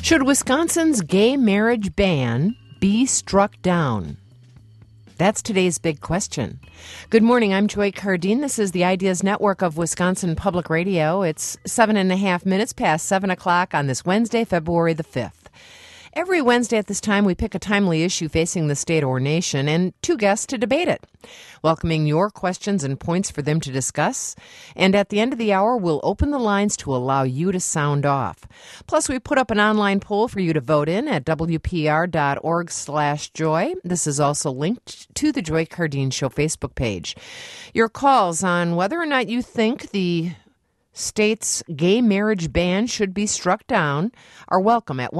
Should Wisconsin's gay marriage ban be struck down? That's today's big question. Good morning, I'm Joy Cardine. This is the Ideas Network of Wisconsin Public Radio. It's 7.5 minutes past 7 o'clock on this Wednesday, February the 5th. Every Wednesday at this time, we pick a timely issue facing the state or nation and two guests to debate it, welcoming your questions and points for them to discuss. And at the end of the hour, we'll open the lines to allow you to sound off. Plus, we put up an online poll for you to vote in at wpr.org/joy. This is also linked to the Joy Cardine Show Facebook page. Your calls on whether or not you think the state's gay marriage ban should be struck down are welcome at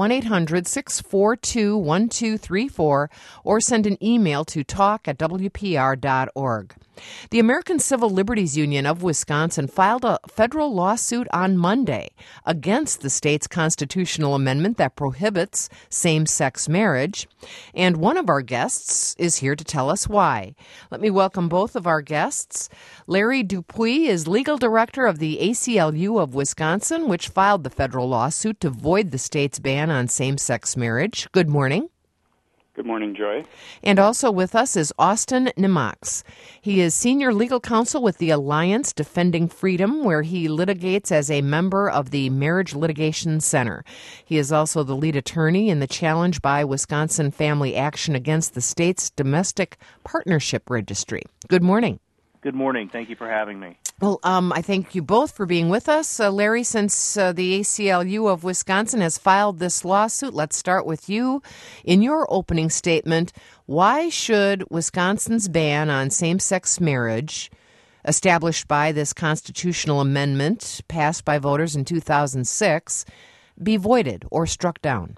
1-800-642-1234 or send an email to talk@wpr.org. The American Civil Liberties Union of Wisconsin filed a federal lawsuit on Monday against the state's constitutional amendment that prohibits same-sex marriage, and one of our guests is here to tell us why. Let me welcome both of our guests. Larry Dupuy is legal director of the ACLU of Wisconsin, which filed the federal lawsuit to void the state's ban on same-sex marriage. Good morning. Good morning, Joy. And also with us is Austin Nimax. He is senior legal counsel with the Alliance Defending Freedom, where he litigates as a member of the Marriage Litigation Center. He is also the lead attorney in the challenge by Wisconsin Family Action against the state's Domestic Partnership Registry. Good morning. Good morning. Thank you for having me. Well, I thank you both for being with us. Larry, since the ACLU of Wisconsin has filed this lawsuit, let's start with you. In your opening statement, why should Wisconsin's ban on same-sex marriage, established by this constitutional amendment passed by voters in 2006, be voided or struck down?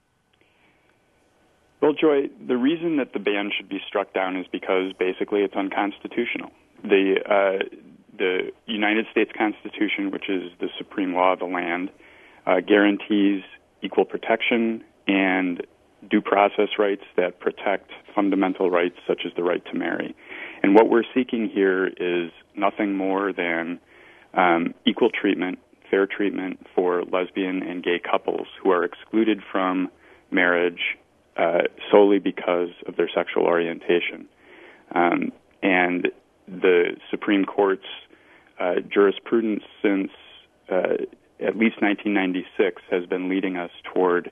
Well, Joy, the reason that the ban should be struck down is because basically it's unconstitutional. The United States Constitution, which is the supreme law of the land, guarantees equal protection and due process rights that protect fundamental rights such as the right to marry. And what we're seeking here is nothing more than equal treatment, fair treatment for lesbian and gay couples who are excluded from marriage solely because of their sexual orientation. And the Supreme Court's jurisprudence since at least 1996 has been leading us toward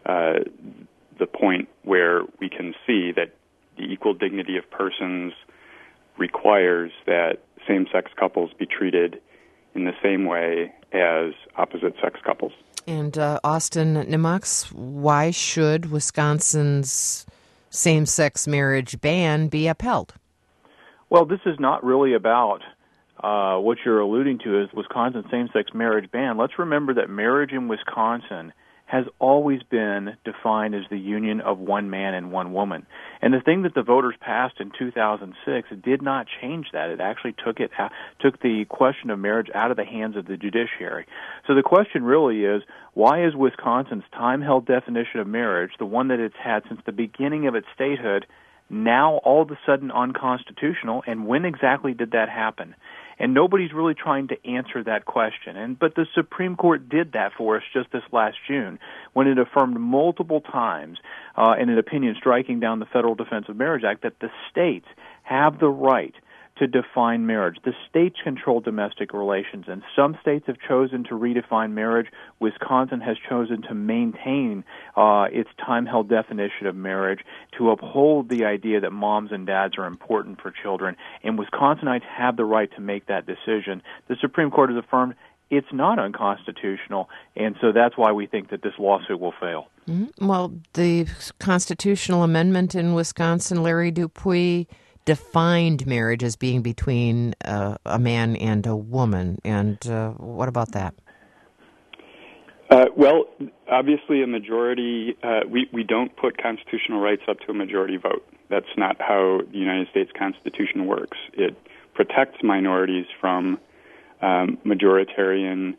the point where we can see that the equal dignity of persons requires that same-sex couples be treated in the same way as opposite-sex couples. And Austin Nimax, why should Wisconsin's same-sex marriage ban be upheld? Well, this is not really about what you're alluding to as Wisconsin's same-sex marriage ban. Let's remember that marriage in Wisconsin has always been defined as the union of one man and one woman. And the thing that the voters passed in 2006 did not change that. It actually took the question of marriage out of the hands of the judiciary. So the question really is, why is Wisconsin's time-held definition of marriage, the one that it's had since the beginning of its statehood, now all of a sudden unconstitutional, and when exactly did that happen? And nobody's really trying to answer that question. But the Supreme Court did that for us just this last June when it affirmed multiple times in an opinion striking down the Federal Defense of Marriage Act that the states have the right to define marriage. The states control domestic relations, and some states have chosen to redefine marriage. Wisconsin has chosen to maintain its time-held definition of marriage, to uphold the idea that moms and dads are important for children, and Wisconsinites have the right to make that decision. The Supreme Court has affirmed it's not unconstitutional, and so that's why we think that this lawsuit will fail. Mm-hmm. Well, the constitutional amendment in Wisconsin, Larry Dupuy, defined marriage as being between a man and a woman. And what about that? Well, obviously a majority, we don't put constitutional rights up to a majority vote. That's not how the United States Constitution works. It protects minorities from majoritarian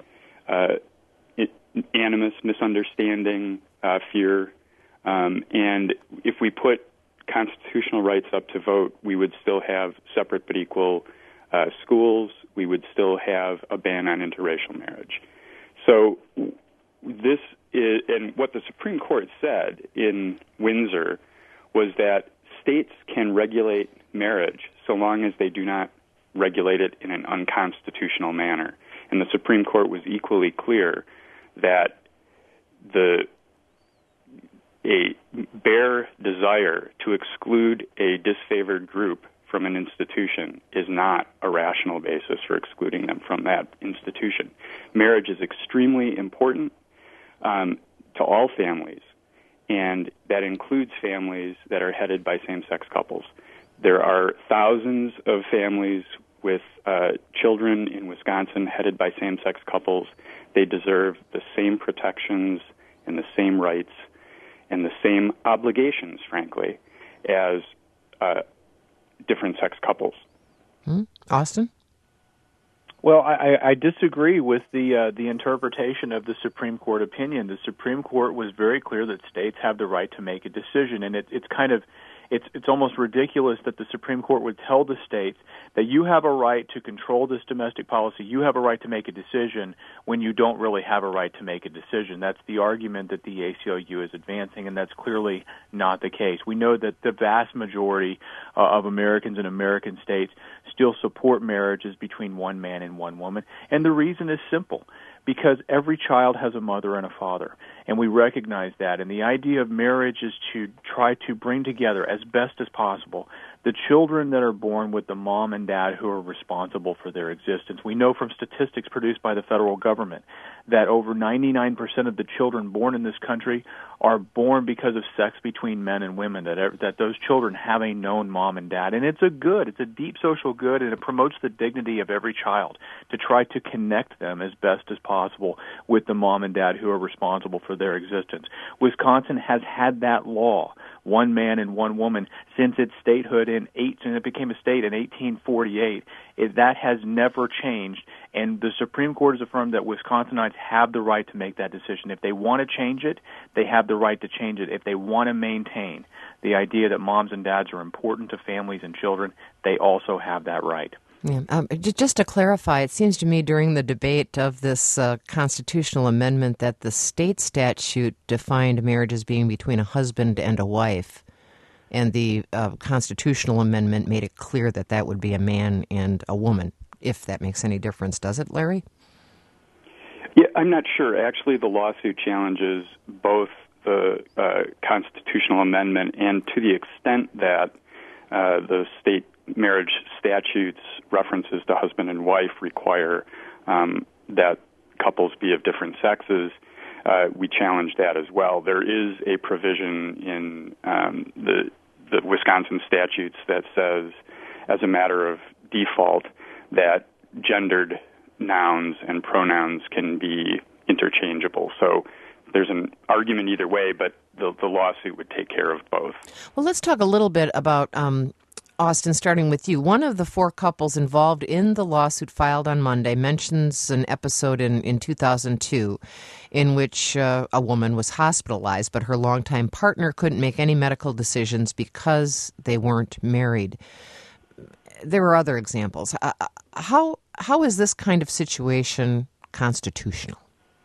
animus, misunderstanding, fear. And if we put constitutional rights up to vote, we would still have separate but equal schools. We would still have a ban on interracial marriage. So this is, and what the Supreme Court said in Windsor was that states can regulate marriage so long as they do not regulate it in an unconstitutional manner. And the Supreme Court was equally clear that a bare desire to exclude a disfavored group from an institution is not a rational basis for excluding them from that institution. Marriage is extremely important to all families, and that includes families that are headed by same-sex couples. There are thousands of families with children in Wisconsin headed by same-sex couples. They deserve the same protections and the same rights and the same obligations, frankly, as different-sex couples. Austin? Well, I disagree with the interpretation of the Supreme Court opinion. The Supreme Court was very clear that states have the right to make a decision, and it's almost ridiculous that the Supreme Court would tell the states that you have a right to control this domestic policy, you have a right to make a decision, when you don't really have a right to make a decision. That's the argument that the ACLU is advancing, and that's clearly not the case. We know that the vast majority of Americans in American states still support marriages between one man and one woman, and the reason is simple. Because every child has a mother and a father, and we recognize that. And the idea of marriage is to try to bring together as best as possible the children that are born with the mom and dad who are responsible for their existence. We know from statistics produced by the federal government that over 99% of the children born in this country are born because of sex between men and women, that those children have a known mom and dad. And it's a deep social good, and it promotes the dignity of every child to try to connect them as best as possible with the mom and dad who are responsible for their existence. Wisconsin has had that law, one man and one woman, since its statehood and it became a state in 1848. That has never changed, and the Supreme Court has affirmed that Wisconsinites have the right to make that decision. If they want to change it, they have the right to change it. If they want to maintain the idea that moms and dads are important to families and children, they also have that right. Yeah. Just to clarify, it seems to me during the debate of this constitutional amendment that the state statute defined marriage as being between a husband and a wife, and the constitutional amendment made it clear that that would be a man and a woman, if that makes any difference. Does it, Larry? Yeah, I'm not sure. Actually, the lawsuit challenges both the constitutional amendment and to the extent that the state marriage statutes references to husband and wife require that couples be of different sexes. We challenge that as well. There is a provision in the Wisconsin statutes that says, as a matter of default, that gendered nouns and pronouns can be interchangeable. So there's an argument either way, but the lawsuit would take care of both. Well, let's talk a little bit about Austin, starting with you. One of the four couples involved in the lawsuit filed on Monday mentions an episode in 2002 in which a woman was hospitalized, but her longtime partner couldn't make any medical decisions because they weren't married. There are other examples. How is this kind of situation constitutional?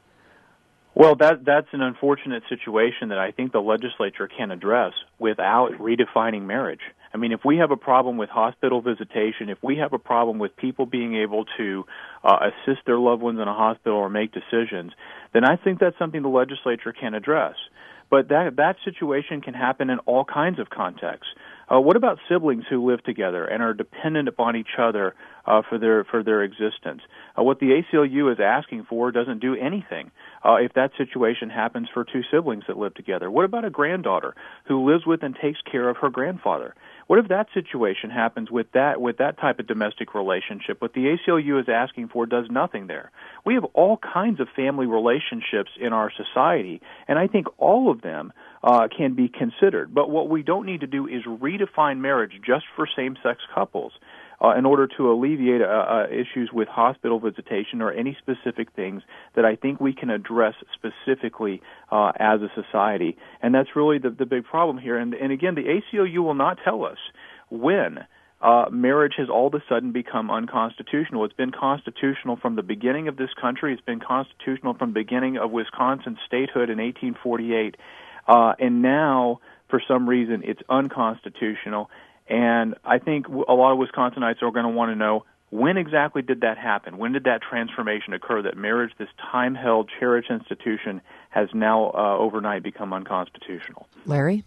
Well, that's an unfortunate situation that I think the legislature can address without redefining marriage. I mean, if we have a problem with hospital visitation, if we have a problem with people being able to assist their loved ones in a hospital or make decisions, then I think that's something the legislature can address. But that situation can happen in all kinds of contexts. What about siblings who live together and are dependent upon each other for their existence? What the ACLU is asking for doesn't do anything if that situation happens for two siblings that live together. What about a granddaughter who lives with and takes care of her grandfather? What if that situation happens with that type of domestic relationship? What the ACLU is asking for does nothing there. We have all kinds of family relationships in our society, and I think all of them can be considered. But what we don't need to do is redefine marriage just for same-sex couples in order to alleviate issues with hospital visitation or any specific things that I think we can address specifically as a society. And that's really the big problem here. And again, the ACLU will not tell us when marriage has all of a sudden become unconstitutional. It's been constitutional from the beginning of this country. It's been constitutional from the beginning of Wisconsin's statehood in 1848. And now, for some reason, it's unconstitutional. And I think a lot of Wisconsinites are going to want to know, when exactly did that happen? When did that transformation occur, that marriage, this time-held, cherished institution, has now overnight become unconstitutional? Larry?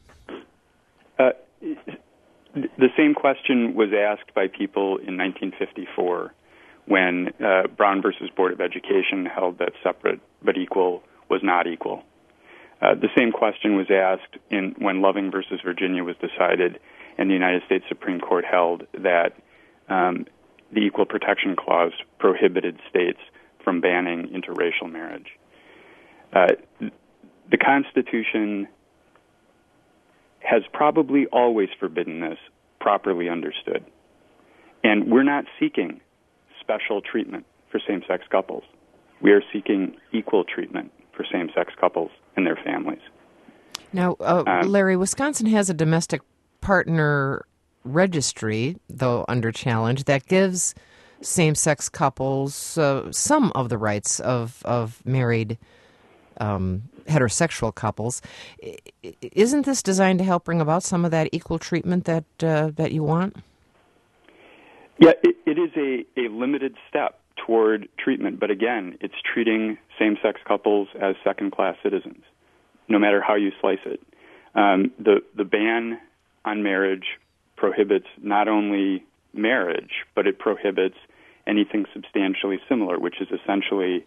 The same question was asked by people in 1954 when Brown versus Board of Education held that separate but equal was not equal. The same question was asked when Loving versus Virginia was decided, and the United States Supreme Court held that the Equal Protection Clause prohibited states from banning interracial marriage. The Constitution has probably always forbidden this, properly understood. And we're not seeking special treatment for same-sex couples. We are seeking equal treatment for same-sex couples and their families. Now, Larry, Wisconsin has a domestic partner registry, though under challenge, that gives same-sex couples some of the rights of married heterosexual couples. Isn't this designed to help bring about some of that equal treatment that you want? Yeah, it is a limited step toward treatment, but again, it's treating same-sex couples as second-class citizens, no matter how you slice it. The ban on marriage prohibits not only marriage, but it prohibits anything substantially similar, which is essentially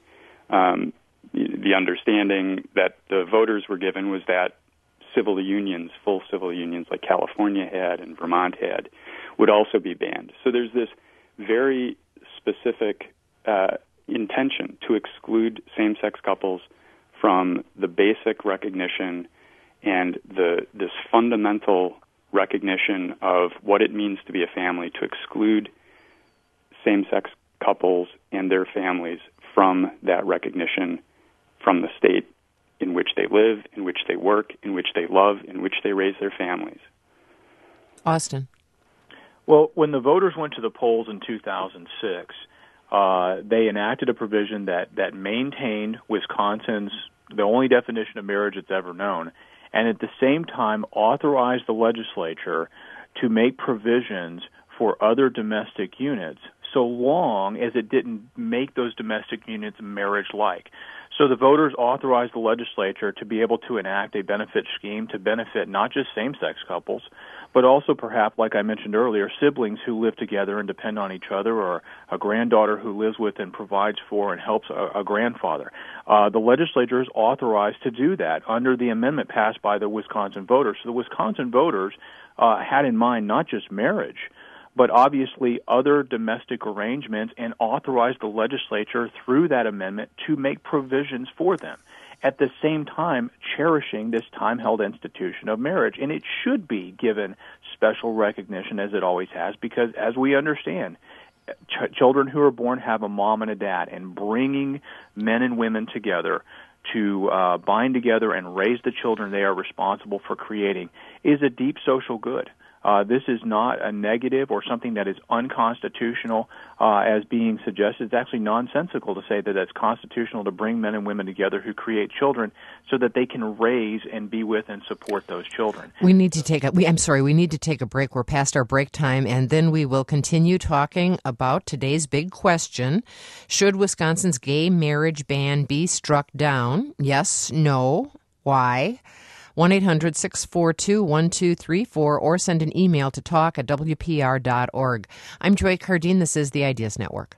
the understanding that the voters were given was that civil unions, full civil unions like California had and Vermont had, would also be banned. So there's this very specific intention to exclude same-sex couples from the basic recognition and this fundamental recognition of what it means to be a family, to exclude same-sex couples and their families from that recognition from the state in which they live, in which they work, in which they love, in which they raise their families. Austin. Well, when the voters went to the polls in 2006, they enacted a provision that maintained Wisconsin's, the only definition of marriage it's ever known, and at the same time authorized the legislature to make provisions for other domestic units so long as it didn't make those domestic units marriage-like. So the voters authorized the legislature to be able to enact a benefit scheme to benefit not just same-sex couples, but also perhaps, like I mentioned earlier, siblings who live together and depend on each other, or a granddaughter who lives with and provides for and helps a grandfather. The legislature is authorized to do that under the amendment passed by the Wisconsin voters. So the Wisconsin voters had in mind not just marriage, but obviously other domestic arrangements, and authorized the legislature through that amendment to make provisions for them, at the same time cherishing this time-held institution of marriage. And it should be given special recognition, as it always has, because as we understand, children who are born have a mom and a dad, and bringing men and women together to bind together and raise the children they are responsible for creating is a deep social good. This is not a negative or something that is unconstitutional as being suggested. It's actually nonsensical to say that it's constitutional to bring men and women together who create children so that they can raise and be with and support those children. We need to take a break. We're past our break time, and then we will continue talking about today's big question. Should Wisconsin's gay marriage ban be struck down? Yes, no, why? 1-800-642-1234, or send an email to talk@wpr.org. I'm Joy Cardine. This is the Ideas Network.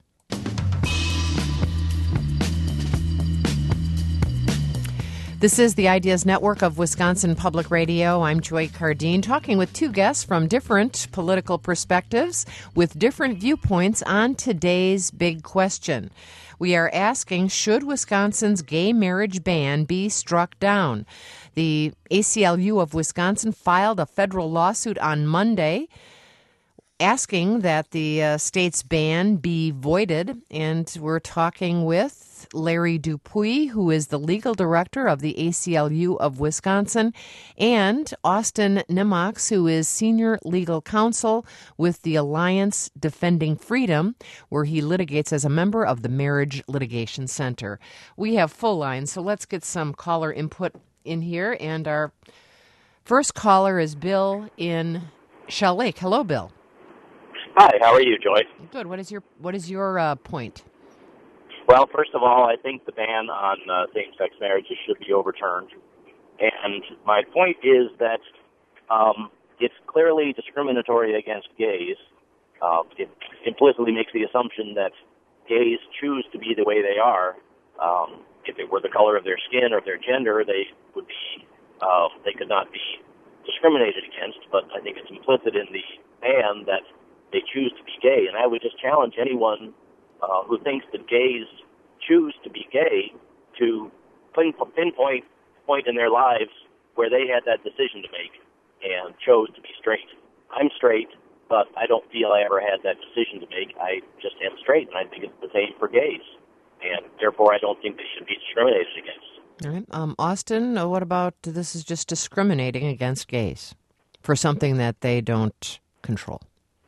This is the Ideas Network of Wisconsin Public Radio. I'm Joy Cardine, talking with two guests from different political perspectives with different viewpoints on today's big question. We are asking, should Wisconsin's gay marriage ban be struck down? The ACLU of Wisconsin filed a federal lawsuit on Monday asking that the state's ban be voided. And we're talking with Larry Dupuy, who is the legal director of the ACLU of Wisconsin, and Austin Nemox, who is senior legal counsel with the Alliance Defending Freedom, where he litigates as a member of the Marriage Litigation Center. We have full lines, so let's get some caller input in here. And our first caller is Bill in Shell Lake. Hello, Bill. Hi, how are you, Joy? Good. What is your point? Well, first of all, I think the ban on same-sex marriages should be overturned. And my point is that it's clearly discriminatory against gays. It implicitly makes the assumption that gays choose to be the way they are. If it were the color of their skin or their gender, they could not be discriminated against. But I think it's implicit in the ban that they choose to be gay. And I would just challenge anyone who thinks that gays choose to be gay to pinpoint point in their lives where they had that decision to make and chose to be straight. I'm straight, but I don't feel I ever had that decision to make. I just am straight, and I think it's the same for gays. And therefore, I don't think they should be discriminated against. All right. Austin, what about this is just discriminating against gays for something that they don't control?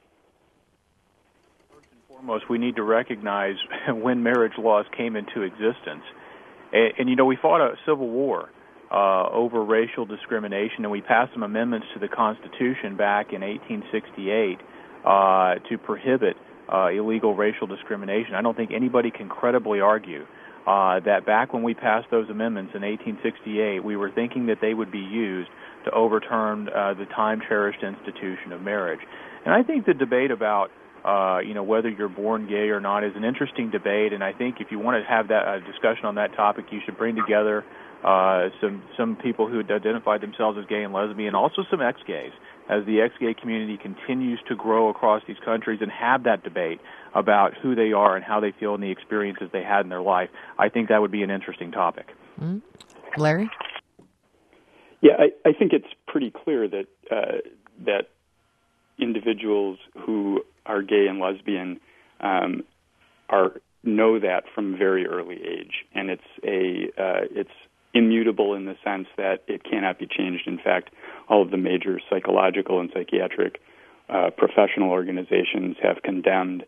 Foremost, we need to recognize when marriage laws came into existence. And we fought a civil war over racial discrimination, and we passed some amendments to the Constitution back in 1868 to prohibit illegal racial discrimination. I don't think anybody can credibly argue that back when we passed those amendments in 1868, we were thinking that they would be used to overturn the time-cherished institution of marriage. And I think the debate about whether you're born gay or not is an interesting debate, and I think if you want to have that discussion on that topic, you should bring together some people who identify themselves as gay and lesbian, also some ex-gays, as the ex-gay community continues to grow across these countries and have that debate about who they are and how they feel and the experiences they had in their life. I think that would be an interesting topic. Mm-hmm. Larry? Yeah, I think it's pretty clear that that individuals who are gay and lesbian know that from a very early age, and it's immutable in the sense that it cannot be changed. In fact, all of the major psychological and psychiatric professional organizations have condemned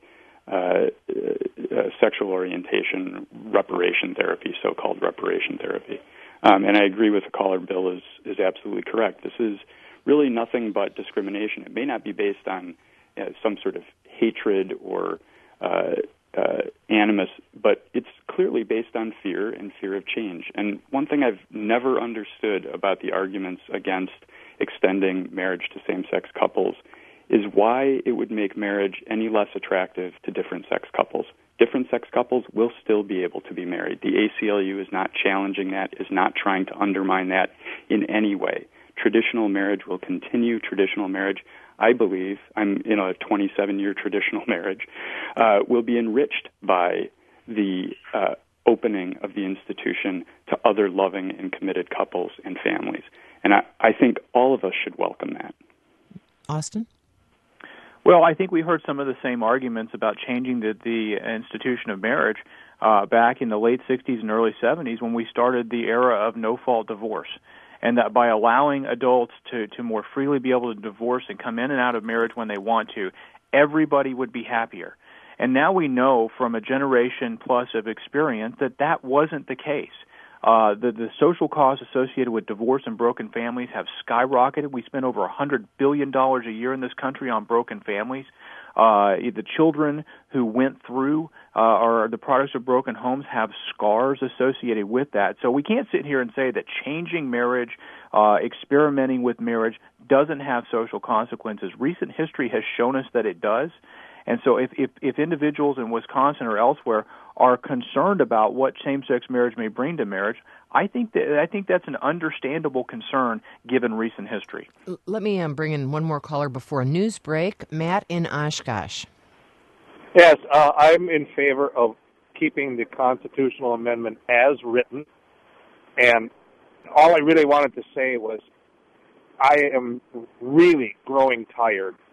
sexual orientation reparation therapy, so-called reparation therapy. And I agree with the caller. Bill is absolutely correct. This is really nothing but discrimination. It may not be based on some sort of hatred or animus, but it's clearly based on fear and fear of change. And one thing I've never understood about the arguments against extending marriage to same-sex couples is why it would make marriage any less attractive to different-sex couples. Different-sex couples will still be able to be married. The ACLU is not challenging that, is not trying to undermine that in any way. Traditional marriage will continue. Traditional marriage, I believe, I'm in a 27-year traditional marriage, will be enriched by the opening of the institution to other loving and committed couples and families. And I think all of us should welcome that. Austin? Well, I think we heard some of the same arguments about changing the institution of marriage back in the late 60s and early 70s when we started the era of no-fault divorce. And that by allowing adults to more freely be able to divorce and come in and out of marriage when they want to, everybody would be happier. And now we know from a generation plus of experience that wasn't the case. The social costs associated with divorce and broken families have skyrocketed. We spend over $100 billion a year in this country on broken families. The children who went through or the products of broken homes have scars associated with that. So we can't sit here and say that changing marriage, experimenting with marriage doesn't have social consequences. Recent history has shown us that it does. And so if individuals in Wisconsin or elsewhere are concerned about what same-sex marriage may bring to marriage, I think that's an understandable concern given recent history. Let me bring in one more caller before a news break. Matt in Oshkosh. Yes, I'm in favor of keeping the constitutional amendment as written. And all I really wanted to say was I am really growing tired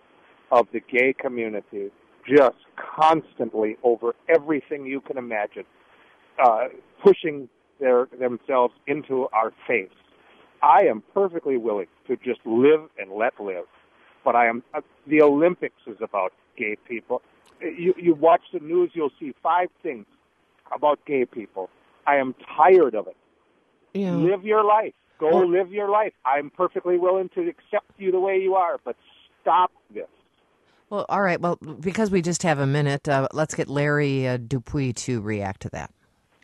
of the gay community just constantly over everything you can imagine, pushing themselves into our face. I am perfectly willing to just live and let live, but the Olympics is about gay people. You watch the news, you'll see 5 things about gay people. I am tired of it. Yeah. Live your life. Go live your life. I'm perfectly willing to accept you the way you are, but stop this. Well, all right. Well, because we just have a minute, let's get Larry Dupuy to react to that.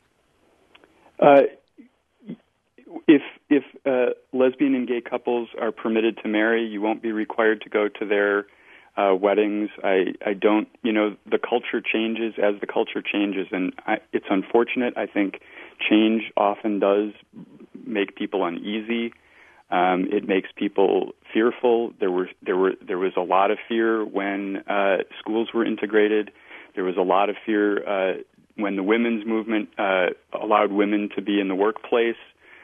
If lesbian and gay couples are permitted to marry, you won't be required to go to their weddings. I don't, the culture changes as the culture changes, and it's unfortunate. I think change often does make people uneasy. It makes people fearful. There was a lot of fear when schools were integrated. There was a lot of fear when the women's movement allowed women to be in the workplace.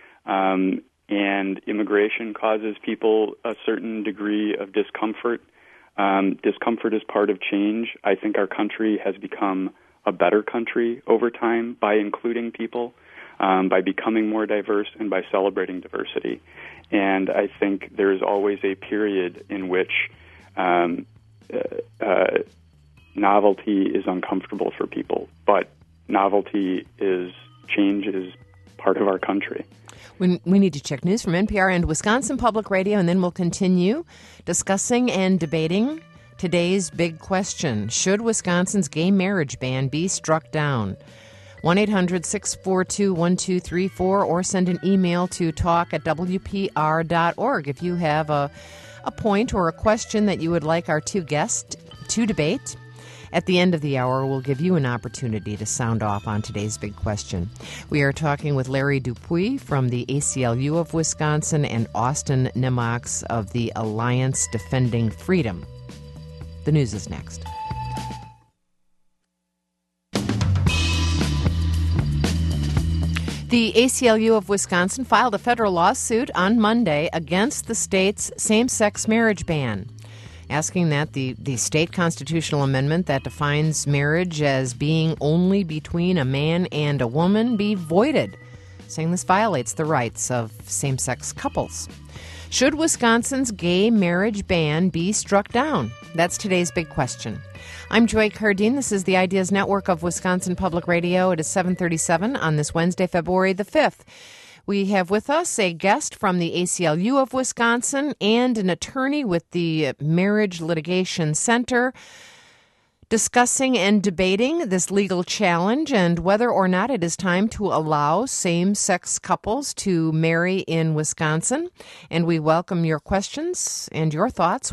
And immigration causes people a certain degree of discomfort. Discomfort is part of change. I think our country has become a better country over time by including people, by becoming more diverse, and by celebrating diversity. And I think there's always a period in which novelty is uncomfortable for people, but change is part of our country. We need to check news from NPR and Wisconsin Public Radio, and then we'll continue discussing and debating today's big question. Should Wisconsin's gay marriage ban be struck down? 1-800-642-1234 or send an email to talk@wpr.org if you have a point or a question that you would like our 2 guests to debate. At the end of the hour, we'll give you an opportunity to sound off on today's big question. We are talking with Larry Dupuy from the ACLU of Wisconsin and Austin Nemox of the Alliance Defending Freedom. The news is next. The ACLU of Wisconsin filed a federal lawsuit on Monday against the state's same-sex marriage ban, asking that the state constitutional amendment that defines marriage as being only between a man and a woman be voided, saying this violates the rights of same-sex couples. Should Wisconsin's gay marriage ban be struck down? That's today's big question. I'm Joy Cardine. This is the Ideas Network of Wisconsin Public Radio. It is 7:37 on this Wednesday, February the 5th. We have with us a guest from the ACLU of Wisconsin and an attorney with the Marriage Litigation Center, discussing and debating this legal challenge and whether or not it is time to allow same-sex couples to marry in Wisconsin. And we welcome your questions and your thoughts,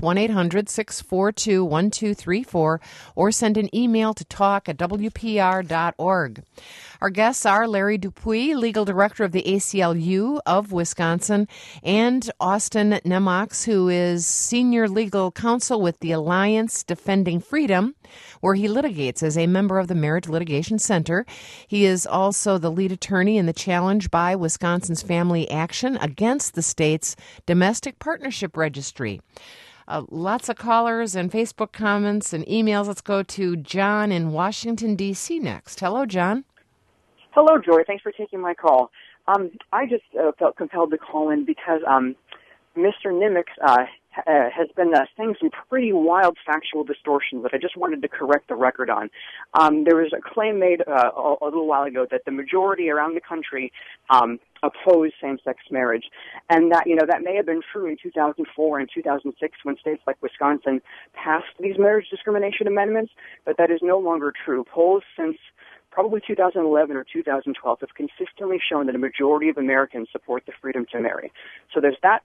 1-800-642-1234, or send an email to talk@wpr.org. Our guests are Larry Dupuy, Legal Director of the ACLU of Wisconsin, and Austin Nemox, who is Senior Legal Counsel with the Alliance Defending Freedom, where he litigates as a member of the Marriage Litigation Center. He is also the lead attorney in the challenge by Wisconsin's Family Action against the state's Domestic Partnership Registry. Lots of callers and Facebook comments and emails. Let's go to John in Washington, D.C. next. Hello, John. Hello, Joy. Thanks for taking my call. I just felt compelled to call in because Mr. Nimitz has been saying some pretty wild factual distortions that I just wanted to correct the record on. There was a claim made a little while ago that the majority around the country oppose same-sex marriage, and that that may have been true in 2004 and 2006 when states like Wisconsin passed these marriage discrimination amendments, but that is no longer true. Polls since probably 2011 or 2012 have consistently shown that a majority of Americans support the freedom to marry. So there's that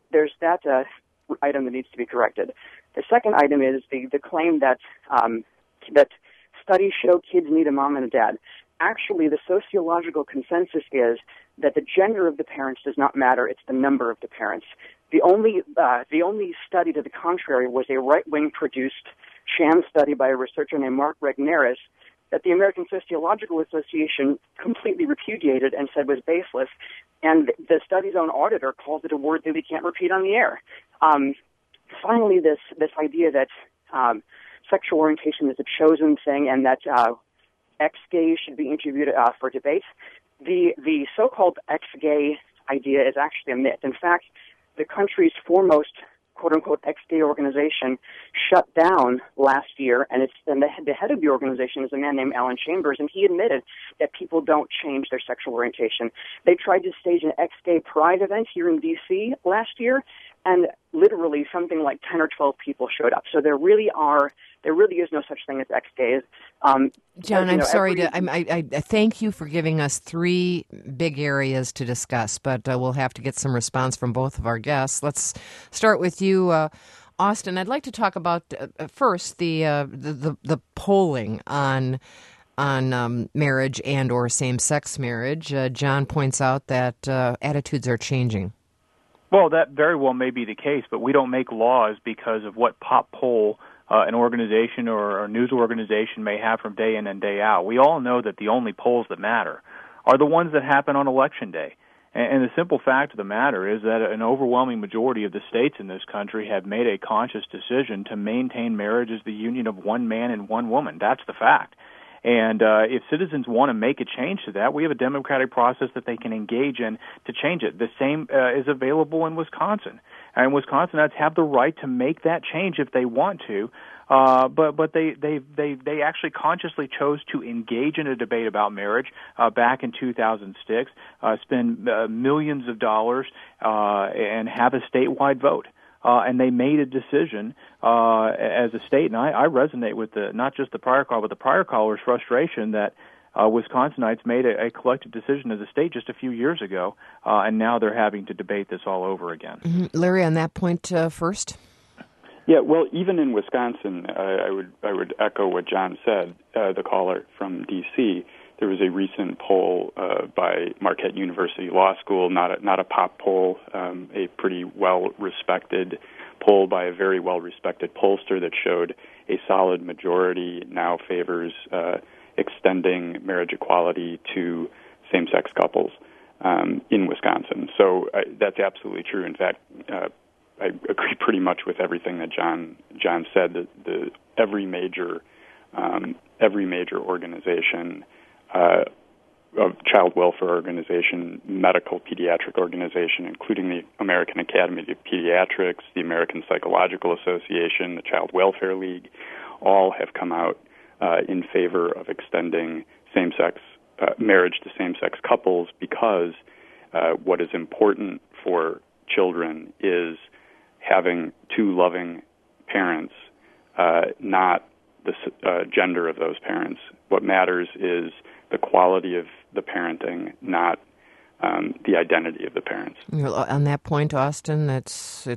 item that needs to be corrected. The second item is the claim that that studies show kids need a mom and a dad. Actually, the sociological consensus is that the gender of the parents does not matter; it's the number of the parents. The only study to the contrary was a right-wing produced sham study by a researcher named Mark Regnerus that the American Sociological Association completely repudiated and said was baseless, and the study's own auditor calls it a word that we can't repeat on the air. Finally, this idea that sexual orientation is a chosen thing and that ex-gays should be interviewed for debate. The so-called ex-gay idea is actually a myth. In fact, the country's foremost quote-unquote ex-gay organization shut down last year, and the head of the organization is a man named Alan Chambers, and he admitted that people don't change their sexual orientation. They tried to stage an ex-gay pride event here in D.C. last year, and literally something like 10 or 12 people showed up. So there really is no such thing as ex-gays. John, I'm sorry I thank you for giving us three big areas to discuss, but we'll have to get some response from both of our guests. Let's start with you, Austin. I'd like to talk about first the polling on marriage and or same-sex marriage. John points out that attitudes are changing. Well, that very well may be the case, but we don't make laws because of what pop poll an organization or a news organization may have from day in and day out. We all know that the only polls that matter are the ones that happen on Election Day. And the simple fact of the matter is that an overwhelming majority of the states in this country have made a conscious decision to maintain marriage as the union of one man and one woman. That's the fact. And if citizens want to make a change to that, we have a democratic process that they can engage in to change it. The same is available in Wisconsin. And Wisconsinites have the right to make that change if they want to. But they actually consciously chose to engage in a debate about marriage back in 2006, spend millions of dollars, and have a statewide vote. And they made a decision as a state, and I resonate with not just the prior caller, but the prior caller's frustration that Wisconsinites made a collective decision as a state just a few years ago, and now they're having to debate this all over again. Mm-hmm. Larry, on that point first? Yeah, well, even in Wisconsin, I would echo what John said, the caller from D.C., there was a recent poll by Marquette University Law School, not a pop poll, a pretty well-respected poll by a very well-respected pollster that showed a solid majority now favors extending marriage equality to same-sex couples in Wisconsin. So that's absolutely true. In fact, I agree pretty much with everything that John said. Every major organization, child welfare organization, medical pediatric organization, including the American Academy of Pediatrics, the American Psychological Association, the Child Welfare League, all have come out in favor of extending same-sex marriage to same-sex couples because what is important for children is having two loving parents, not the gender of those parents. What matters is the quality of the parenting, not the identity of the parents. On that point, Austin, that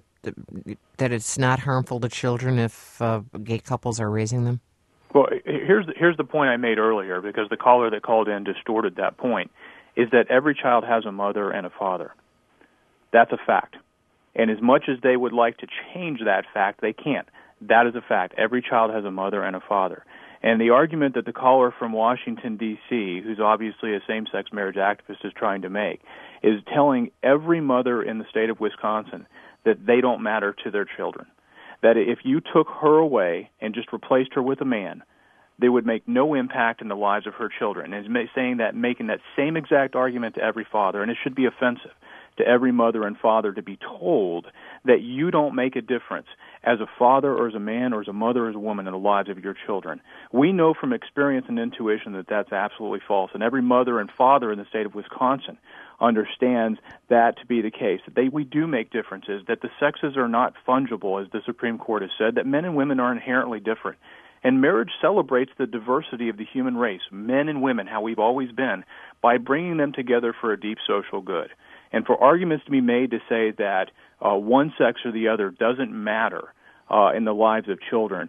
it's not harmful to children if gay couples are raising them? Well, here's the point I made earlier, because the caller that called in distorted that point, is that every child has a mother and a father. That's a fact. And as much as they would like to change that fact, they can't. That is a fact. Every child has a mother and a father. And the argument that the caller from Washington, D.C., who's obviously a same-sex marriage activist, is trying to make, is telling every mother in the state of Wisconsin that they don't matter to their children. That if you took her away and just replaced her with a man, they would make no impact in the lives of her children. And he's saying that, making that same exact argument to every father, and it should be offensive to every mother and father to be told that you don't make a difference as a father or as a man or as a mother or as a woman in the lives of your children. We know from experience and intuition that that's absolutely false, and every mother and father in the state of Wisconsin understands that to be the case, that we do make differences, that the sexes are not fungible, as the Supreme Court has said, that men and women are inherently different. And marriage celebrates the diversity of the human race, men and women, how we've always been, by bringing them together for a deep social good. And for arguments to be made to say that one sex or the other doesn't matter in the lives of children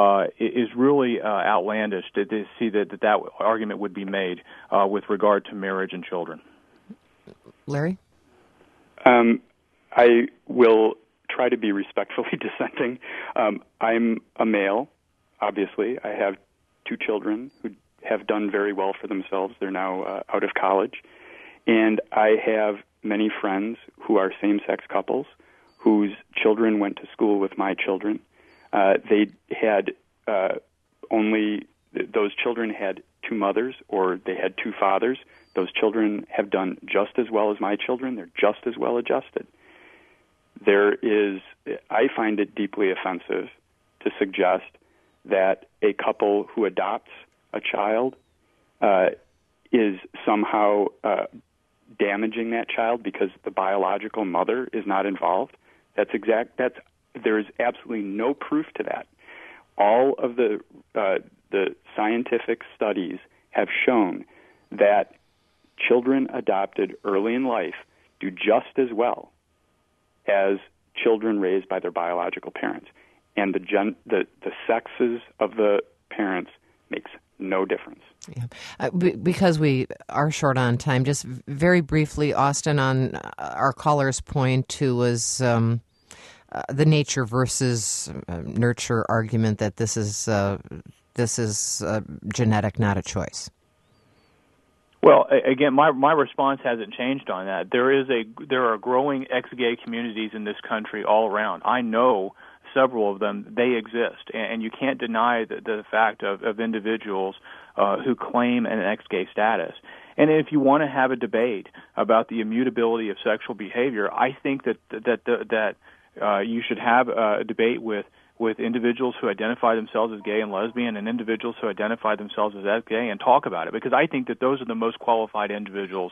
is really outlandish to see that argument would be made with regard to marriage and children. Larry? I will try to be respectfully dissenting. I'm a male, obviously. I have two children who have done very well for themselves. They're now out of college. And I have many friends who are same-sex couples whose children went to school with my children. they had those children had two mothers or they had two fathers. Those children have done just as well as my children. They're just as well adjusted. I find it deeply offensive to suggest that a couple who adopts a child is somehow damaging that child because the biological mother is not involved. There is absolutely no proof to that. All of the scientific studies have shown that children adopted early in life do just as well as children raised by their biological parents, and the sexes of the parents makes no difference. Yeah. Because we are short on time, just very briefly, Austin, on our caller's point, who was the nature versus nurture argument that this is genetic, not a choice. Well, again, my response hasn't changed on that. There are growing ex-gay communities in this country all around. I know several of them. They exist, and you can't deny the fact of individuals who claim an ex-gay status. And if you want to have a debate about the immutability of sexual behavior, I think that you should have a debate with individuals who identify themselves as gay and lesbian and individuals who identify themselves as gay and talk about it, because I think that those are the most qualified individuals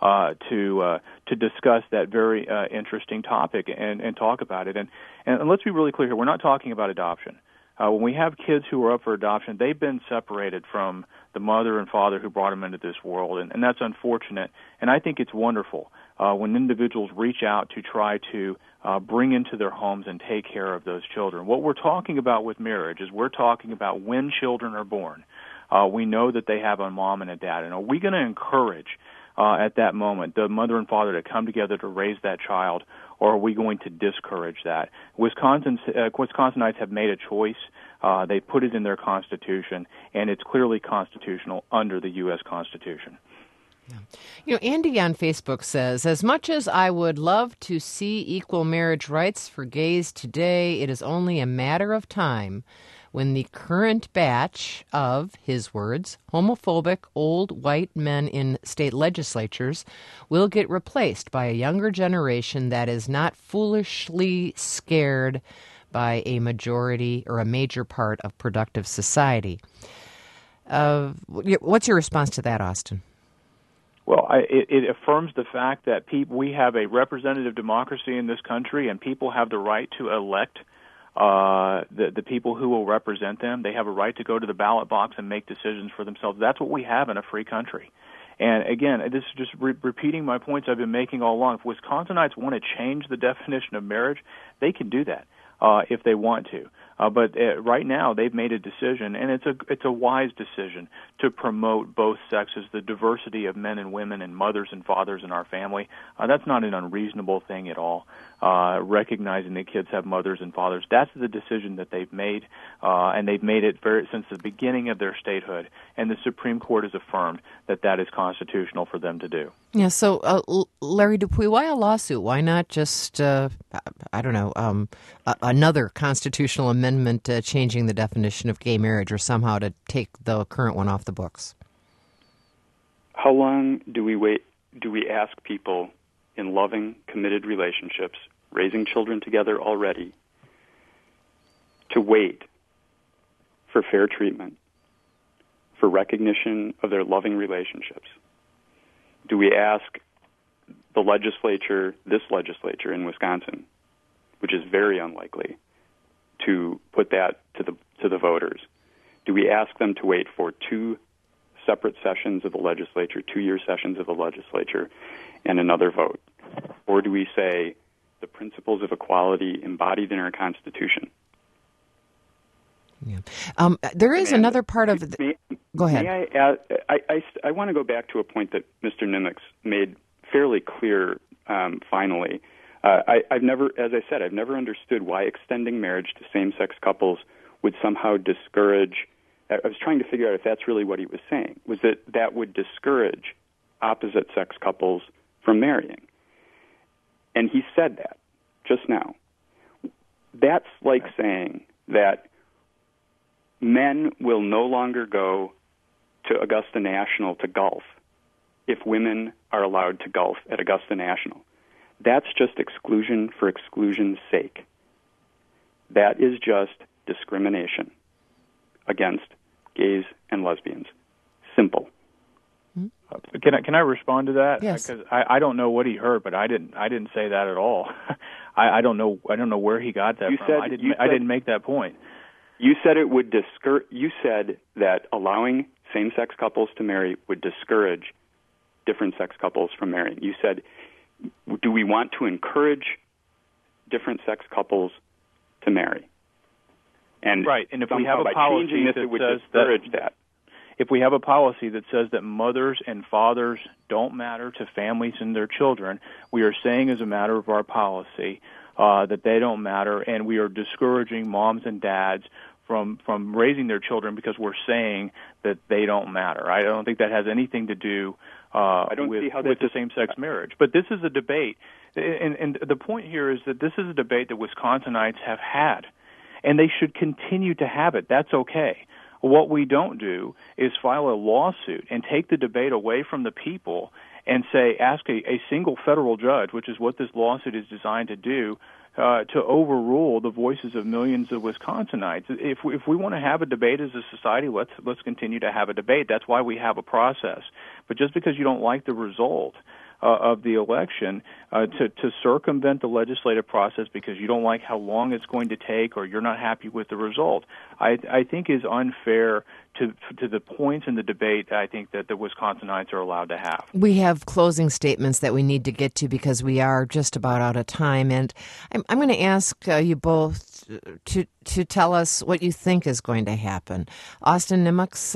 to discuss that very interesting topic and talk about it. And let's be really clear here, we're not talking about adoption. When we have kids who are up for adoption, they've been separated from the mother and father who brought them into this world, and that's unfortunate. And I think it's wonderful when individuals reach out to try to bring into their homes and take care of those children. What we're talking about with marriage is we're talking about when children are born. We know that they have a mom and a dad, and are we going to encourage at that moment the mother and father to come together to raise that child, or are we going to discourage that? Wisconsinites have made a choice. They put it in their Constitution, and it's clearly constitutional under the U.S. Constitution. Yeah. Andy on Facebook says, as much as I would love to see equal marriage rights for gays today, it is only a matter of time when the current batch of, his words, homophobic old white men in state legislatures will get replaced by a younger generation that is not foolishly scared by a majority or a major part of productive society. What's your response to that, Austin? Well, it affirms the fact that we have a representative democracy in this country, and people have the right to elect the people who will represent them. They have a right to go to the ballot box and make decisions for themselves. That's what we have in a free country. And again, this is just repeating my points I've been making all along. If Wisconsinites want to change the definition of marriage, they can do that if they want to. But right now, they've made a decision, and it's a wise decision to promote both sexes, the diversity of men and women and mothers and fathers in our family. That's not an unreasonable thing at all. Recognizing that kids have mothers and fathers, that's the decision that they've made, and they've made it since the beginning of their statehood. And the Supreme Court has affirmed that that is constitutional for them to do. Yeah. So, Larry Dupuy, why a lawsuit? Why not just another constitutional amendment changing the definition of gay marriage, or somehow to take the current one off the books? How long do we wait? Do we ask people in loving, committed relationships, raising children together already, to wait for fair treatment, for recognition of their loving relationships? Do we ask the legislature, this legislature in Wisconsin, which is very unlikely, to put that to the voters? Do we ask them to wait for two separate sessions of the legislature, 2-year sessions of the legislature, and another vote? Or do we say the principles of equality embodied in our Constitution? Yeah. There is another part of go ahead. May I add, I want to go back to a point that Mr. Nimitz made fairly clear finally. I've never understood why extending marriage to same-sex couples would somehow discourage. I was trying to figure out if that's really what he was saying, was that would discourage opposite-sex couples from marrying. And he said that just now. That's like saying that men will no longer go to Augusta National to golf if women are allowed to golf at Augusta National. That's just exclusion for exclusion's sake. That is just discrimination against gays and lesbians. Simple. Can I respond to that? Yes. Because I don't know what he heard, but I didn't say that at all. I don't know where he got that from. I didn't make that point. You said it would You said that allowing same-sex couples to marry would discourage different-sex couples from marrying. You said, do we want to encourage different-sex couples to marry? And right. And if we have a by policy changing this, that it would says discourage that. If we have a policy that says that mothers and fathers don't matter to families and their children, we are saying as a matter of our policy that they don't matter, and we are discouraging moms and dads from raising their children because we're saying that they don't matter. I don't think that has anything to do with the same-sex marriage. But this is a debate, and the point here is that this is a debate that Wisconsinites have had, and they should continue to have it. That's okay. What we don't do is file a lawsuit and take the debate away from the people and ask a single federal judge, which is what this lawsuit is designed to do, to overrule the voices of millions of Wisconsinites. If we want to have a debate as a society, let's continue to have a debate. That's why we have a process. But just because you don't like the result of the election, to circumvent the legislative process because you don't like how long it's going to take or you're not happy with the result, I think is unfair to the points in the debate I think that the Wisconsinites are allowed to have. We have closing statements that we need to get to because we are just about out of time, and I'm going to ask you both to tell us what you think is going to happen. Austin Nimitz,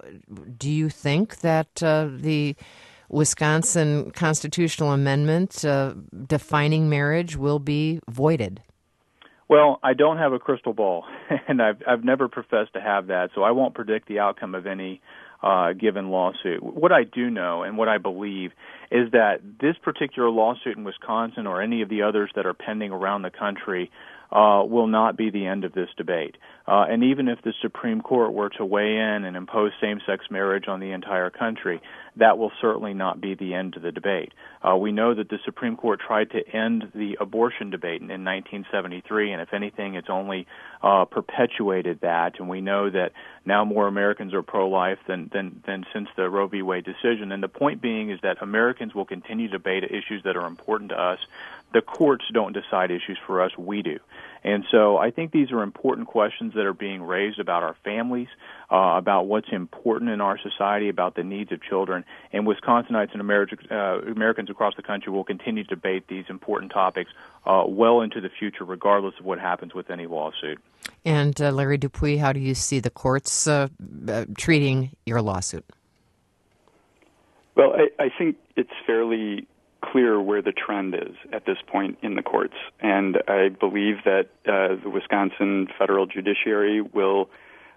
do you think that the Wisconsin constitutional amendment defining marriage will be voided? Well, I don't have a crystal ball, and I've never professed to have that, so I won't predict the outcome of any given lawsuit. What I do know and what I believe is that this particular lawsuit in Wisconsin or any of the others that are pending around the country will not be the end of this debate. And even if the Supreme Court were to weigh in and impose same-sex marriage on the entire country, that will certainly not be the end of the debate. We know that the Supreme Court tried to end the abortion debate in 1973, and if anything, it's only perpetuated that. And we know that now more Americans are pro-life than since the Roe v. Wade decision. And the point being is that Americans will continue to debate issues that are important to us. The courts don't decide issues for us, we do. And so I think these are important questions that are being raised about our families, about what's important in our society, about the needs of children. And Wisconsinites and Americans across the country will continue to debate these important topics well into the future, regardless of what happens with any lawsuit. And Larry Dupuy, how do you see the courts treating your lawsuit? Well, I think it's fairly clear where the trend is at this point in the courts, and I believe that the Wisconsin federal judiciary will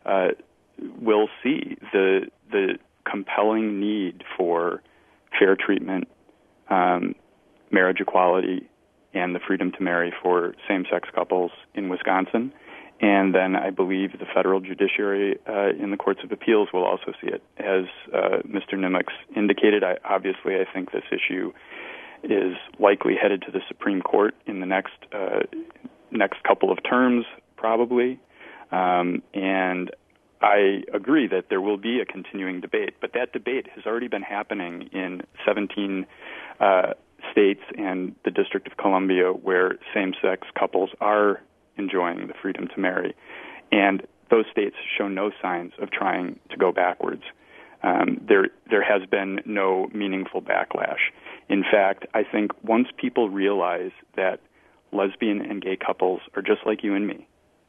see the compelling need for fair treatment, marriage equality, and the freedom to marry for same-sex couples in Wisconsin. And then I believe the federal judiciary in the courts of appeals will also see it. As Mr. Nimitz indicated, I think this issue is likely headed to the Supreme Court in the next couple of terms, probably. And I agree that there will be a continuing debate, but that debate has already been happening in 17 states and the District of Columbia where same-sex couples are enjoying the freedom to marry. And those states show no signs of trying to go backwards. There has been no meaningful backlash. In fact, I think once people realize that lesbian and gay couples are just like you and me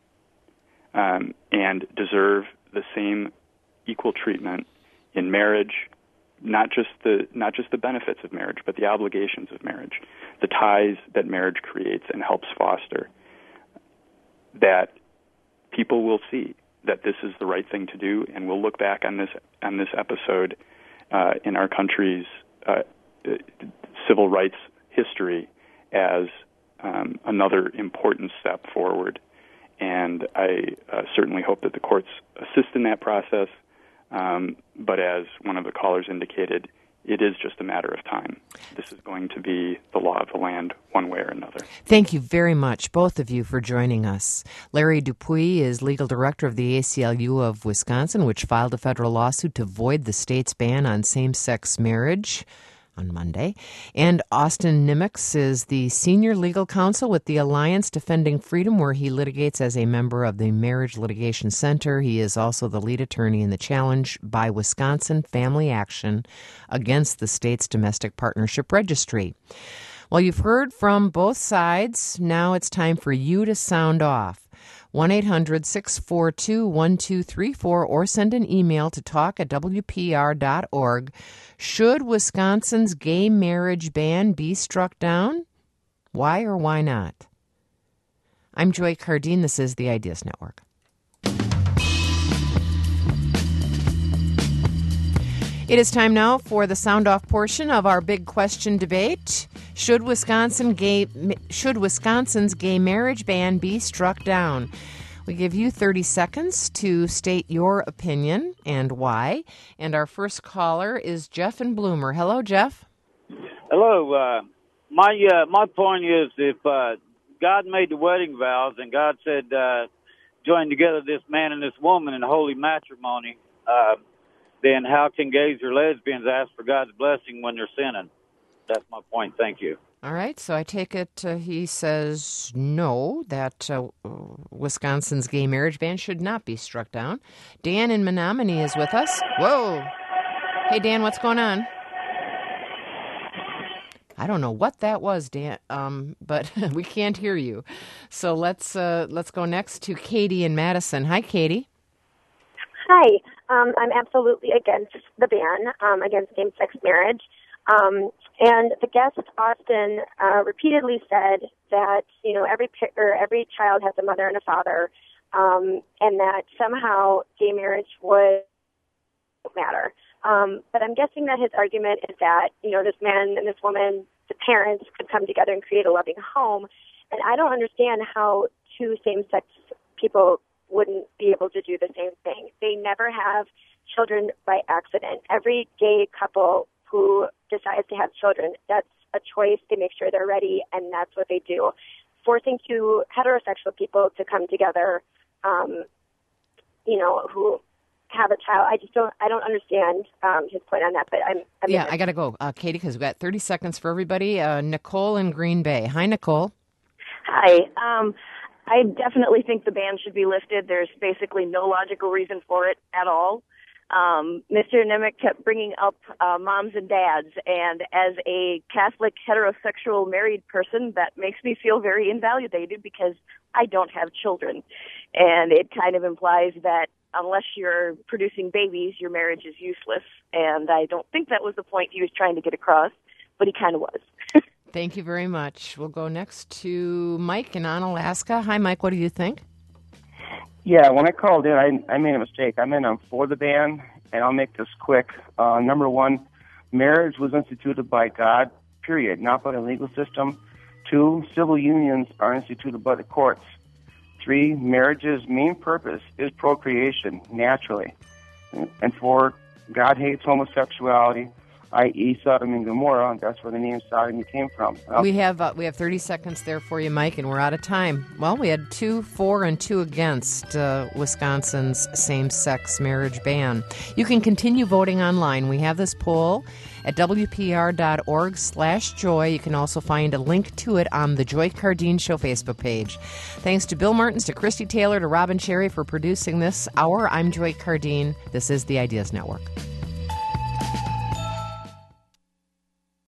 and deserve the same equal treatment in marriage, not just the benefits of marriage, but the obligations of marriage, the ties that marriage creates and helps foster, that people will see that this is the right thing to do, and we'll look back on this episode in our country's civil rights history as another important step forward. and I certainly hope that the courts assist in that process. But as one of the callers indicated, it is just a matter of time. This is going to be the law of the land one way or another. Thank you very much, both of you, for joining us. Larry Dupuy is legal director of the ACLU of Wisconsin, which filed a federal lawsuit to void the state's ban on same-sex marriage on Monday. And Austin Nimitz is the senior legal counsel with the Alliance Defending Freedom, where he litigates as a member of the Marriage Litigation Center. He is also the lead attorney in the challenge by Wisconsin Family Action against the state's Domestic Partnership Registry. Well, you've heard from both sides. Now it's time for you to sound off. 1-800-642-1234 or send an email to talk@wpr.org. Should Wisconsin's gay marriage ban be struck down? Why or why not? I'm Joy Cardine. This is the Ideas Network. It is time now for the sound-off portion of our big question debate. Should Wisconsin's gay marriage ban be struck down? We give you 30 seconds to state your opinion and why. And our first caller is Jeff in Bloomer. Hello, Jeff. Hello. My point is, if God made the wedding vows and God said, join together this man and this woman in holy matrimony, then how can gays or lesbians ask for God's blessing when they're sinning? That's my point. Thank you. All right. So I take it he says no, that Wisconsin's gay marriage ban should not be struck down. Dan in Menominee is with us. Whoa. Hey, Dan, what's going on? I don't know what that was, Dan, but we can't hear you. So let's go next to Katie in Madison. Hi, Katie. Hi. I'm absolutely against the ban against same-sex marriage. And the guest, Austin, repeatedly said that, every child has a mother and a father, and that somehow gay marriage would matter. But I'm guessing that his argument is that, this man and this woman, the parents, could come together and create a loving home. And I don't understand how two same-sex people wouldn't be able to do the same thing. They never have children by accident. Every gay couple who decides to have children, that's a choice. They make sure they're ready, and that's what they do. Forcing two heterosexual people to come together, who have a child, I don't understand his point on that. But I got to go, Katie, because we've got 30 seconds for everybody. Nicole in Green Bay. Hi, Nicole. Hi. I definitely think the ban should be lifted. There's basically no logical reason for it at all. Mr. Nimitz kept bringing up moms and dads, and as a Catholic heterosexual married person, that makes me feel very invalidated because I don't have children. And it kind of implies that unless you're producing babies, your marriage is useless. And I don't think that was the point he was trying to get across, but he kind of was. Thank you very much. We'll go next to Mike in Onalaska. Hi, Mike. What do you think? Yeah, when I called in, I made a mistake. I'm for the ban, and I'll make this quick. Number one, marriage was instituted by God, period, not by the legal system. 2, civil unions are instituted by the courts. 3, marriage's main purpose is procreation, naturally. And 4, God hates homosexuality, i.e. Sodom and Gomorrah, and that's where the name Sodom came from. We have 30 seconds there for you, Mike, and we're out of time. Well, we had 2 for and 2 against Wisconsin's same-sex marriage ban. You can continue voting online. We have this poll at wpr.org/joy. You can also find a link to it on the Joy Cardine Show Facebook page. Thanks to Bill Martins, to Christy Taylor, to Robin Cherry for producing this hour. I'm Joy Cardine. This is the Ideas Network.